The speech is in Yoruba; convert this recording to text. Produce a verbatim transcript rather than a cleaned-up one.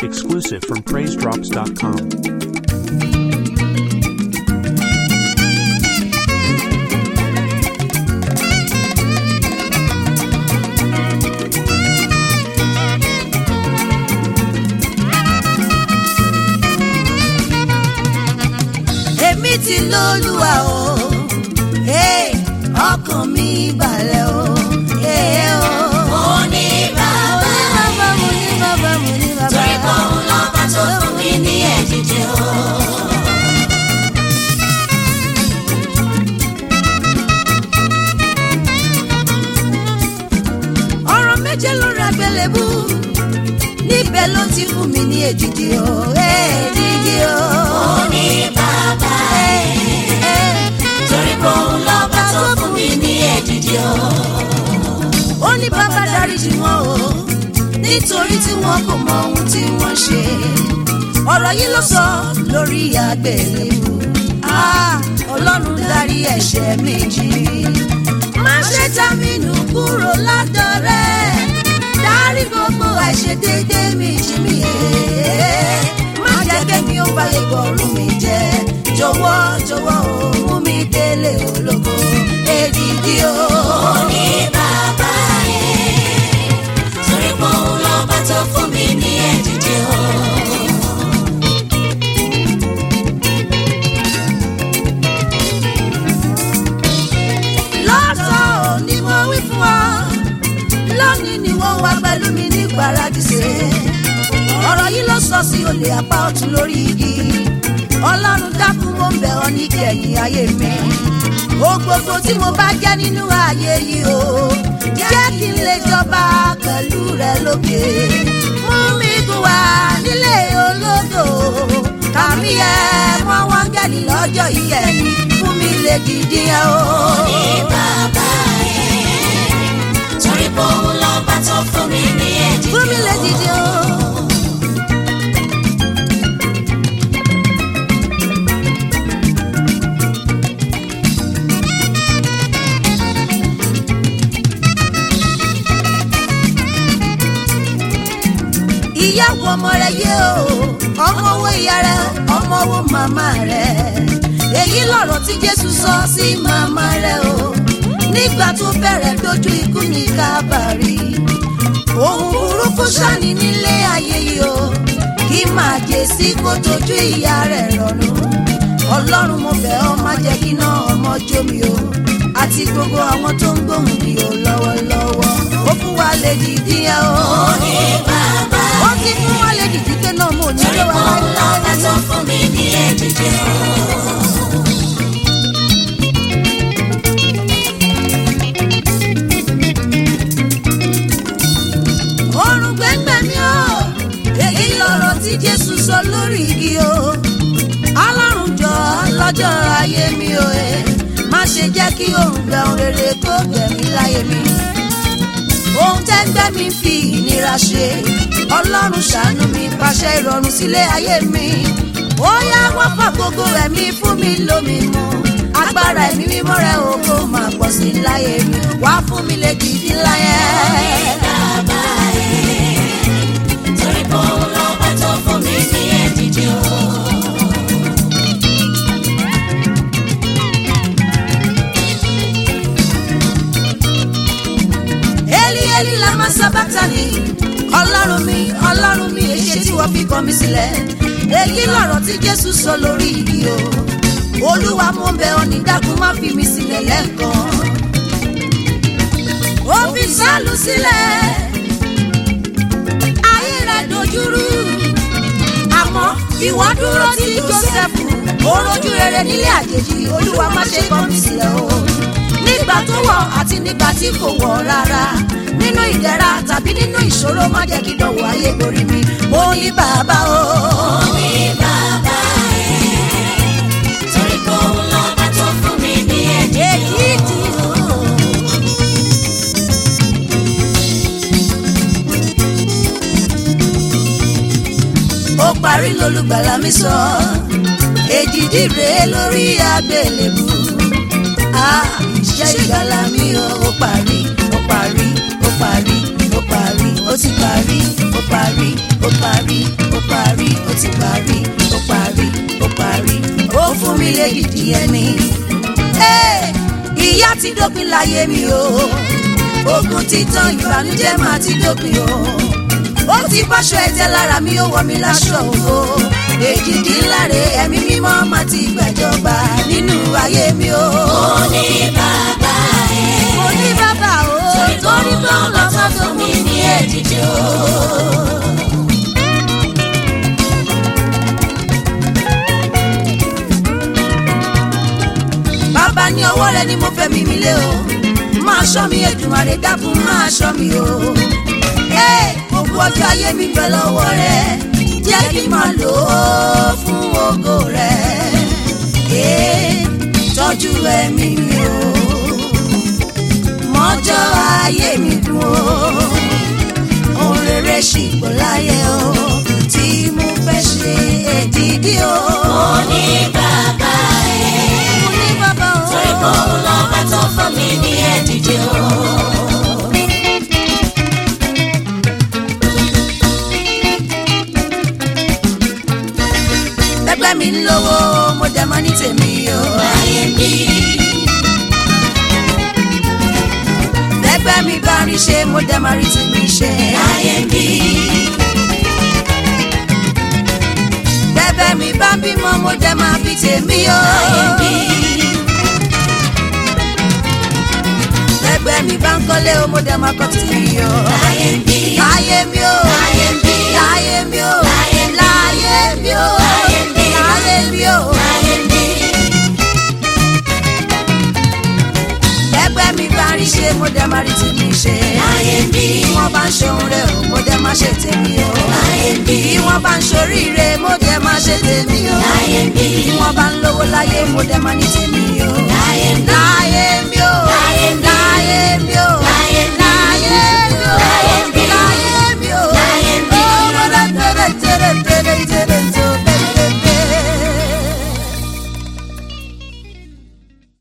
exclusive from praise drops dot com. Èmi ti l'Olúwa o, hey, ọkàn mi balẹ̀ o, hey, o. Mo ní bàbá, mo ní bàbá, mo ní bàbá. torí pé òun lọ́ba tó fún mi ní èdìdì o. Ọ̀rọ̀ méje lórí àgbélébú, níbẹ̀ ló ti fún mi ní èdìdì o, èdìdì o. Mo ní bàbá, torí pé òun lọ́ba tó fún mi ní èdìdì o. Ó ní bàbá dáríjì wọn o, nítorí tí wọn kò mọ ohun tí wọ́n ṣe. Ọ̀rọ̀ yìí ló sọ lórí àgbélébú. Ah, Ọlọ́run dárí ẹ̀ṣẹ̀ mi jì. Má ṣe já mi nù kúrò lọ́dọ̀ rẹ̀. Dárí gbogbo àìṣedéédé mi jì mí. Má jẹ́ kémi ó báyé gbọ́rùn mi jẹ́. Jọ̀wọ́ jọ̀wọ́ o, mú mi délé ológo. Èdìdì o. Mo ní bàbá, torí pé òun lọ́ba tó fún mi ní èdìdì o. Lọ́sàn-án ni mo wí fún ọ, lónìí ni wọ́n wá pẹ̀lú mi ní Paradíṣe. Ọ̀rọ̀ yìí ló sọ sí olè apá ọ̀tún lórí igi. Ọlọ́run dákun mo ń bẹ̀ ọ́ ní kẹ̀yìn ayé mi. Ohun gbogbo tí mo bá jẹ́ nínú ayé yìí o, jẹ́ kí n lè jọba pẹ̀lú rẹ lókè. Mú mi gùn wá nílé ológo, kàmí ẹ mọ́ wáńgẹ́lì lọ́jọ́ ìkẹyìn, fún mi lè dìde ẹ o. Mo ní bàbá, torí pé òun lọ́ba tó fún mi ní èdìdì o. Fún mi lè dìde o. Ìyàwó ọmọ rẹ yé o, ọmọ owó ìyá rẹ, ọmọ owó màmá rẹ. Èyí lọ̀rọ̀ tí Jésù sọ sí màmá rẹ o, nígbà tó bẹ̀rẹ̀ dojú ikú ní Kábàárì. Ohun burúkú ṣàní nílé ayé yìí o, kí máa jẹ sí kó tójú ìyá rẹ̀ rọrùn. Ọlọ́run mo bẹ̀ ọ́, má jẹ́ kí iná ọmọ jó mi o, àti gbogbo àwọn tó ń gbóhùn mi o lọ́wọ́lọ́wọ́. Ó fún wa lè dìdí ẹ o. Mo ní bàbá, Ó ti fún wa lè dìdí pé náà mo ní torí ló pé wà òun lọ́ba láìláì. tó fún mi ní èdìdì o. Ọ̀run gbẹ́ngbẹ́ mi o, èyí lọ̀rọ̀ tí Jésù sọ lórí igi o. Ọlọ́run jọ̀ọ́ lọ́jọ́ ayé mi o, ẹ má ṣe jẹ́ kí òrùn gbẹ ohun rere kó gbẹ̀mí láyé mi. Ohun tẹ́gbẹ́ mi fi ìnira ṣe, Ọlọ́run ṣàánú mi, pàṣẹ ìrọ̀rùn sílé ayé mi. Ó yá wọ́n fà gbogbo ẹ̀mí fún mi lómi mu. Agbára ẹ̀mí mímọ́ rẹ̀ o kó máa pọ̀ sí láyé mi. Wá fún mi lè dìdí láyé. Bàbá, torí pé òun lọ́ba tó fún mi ní èdìdì o. Eli Eli lama sabatani, Ọlọ́run mi, Ọlọ́run mi, èṣe tí wọ́n fi kọ̀ mí sílẹ̀. Èyí lọ̀rọ̀ tí Jésù sọ lórí igi o. Olúwa mo bẹ̀ ọ́ ní dákun má fi mi sílẹ̀ lẹ́ẹ̀kan. Ó fi Sálù sílẹ̀, ayé rẹ̀ dojúrú. Àmọ́ ìwọ dúró tí Jósẹ́fù, ó rojú rere nílé àjèjì. Olúwa má ṣe kọ̀ mí sílẹ̀ o. Nígbà tó wọ̀ àti nígbà tí kò wọ̀ rárá, nínú ìdẹ̀ra tàbí nínú ìṣòro, má jẹ́ kí dánwò ayé borí mi. Mo ní bàbá o. Mo ní bàbá, torí pé òun lọ́ba tó fún mi ní èdìdì o. Ó parí lolùgbàlà mi sọ, èdìdì rèé lórí àgbélébù. Ah, iṣẹ́ ìgbàlà mi o, ó parí, ó parí, ó parí, ó parí, ó ti parí, ó parí, ó parí, ó kábàárì ó fún mi lè dìdí ẹni. Ìyà ti dópin láyé mi o, ogun ti tán ìbànújẹ́ máa ti dópin o. Ó ti báṣọ ẹ̀jẹ̀ lára mi ó wọ̀ mí láṣọ ògo. Èjìdí láre ẹ̀mí mímọ́ máa ti gbẹ̀jọba nínú ayé mi o. Mo ní bàbá ẹ̀. Mo ní bàbá o, Torí pé òun ló tán fún mi ní èdìdí o. Bàbá ní ọwọ́ rẹ ni mo fẹ́ mi mi lé o. Máa ṣọ́ mi Èdùmàrè dákun máa ṣọ́ mi o. Gbogbo ọjọ́ ayé mi bẹ lọ́wọ́ rẹ, jẹ́ kí n máa lò ó fún ògo rẹ. Tọ́jú ẹ̀mí mi o, mọ́jọ́ ayé mi dùn o. Ohun rere ṣìpò láyé o, tí mo fẹ́ ṣe èdìdí o. Mo ní bàbá ẹ̀. Mo ní bàbá o. Torí pé òun lọ́ba tó fún mi ní èdìdí o. Ẹgbẹ́ mi ń lówó, mo dẹ̀ máa ní tèmi o. Láyé mi. Ẹgbẹ́ mi bá rí ṣe, mo dẹ̀ máa rí tèmi ṣe. Láyé mi. Bẹ́bẹ́ mi bá ń bímọ, mo dẹ̀ máa bí tèmi o. Láyé mi. Bẹ́bẹ́ mi bá ń kọ́lé o, mo dẹ̀ máa kọ́ tèmi o. Láyé mi. Láyé mi o. Láyé mi. Láyé mi o. Láyé mi. Láyé mi o. Láyé mi. Láyé mi o. Láyé mi. Bẹ́bẹ́ mi bá rí ṣe, mo dẹ̀ máa rí tèmi ṣe. Láyé mi. Bí wọ́n bá ń ṣohun rẹ̀ o, mo dẹ̀ máa ṣe tèmi o. Láyé mi. Bí wọ́n bá ń ṣoríire, mo dẹ̀ máa ṣe tèmi o. Láyé mi. Bí wọ́n bá ń lówó láyé, mo dẹ̀ máa ní tèmi o. Láyé mi. Láyé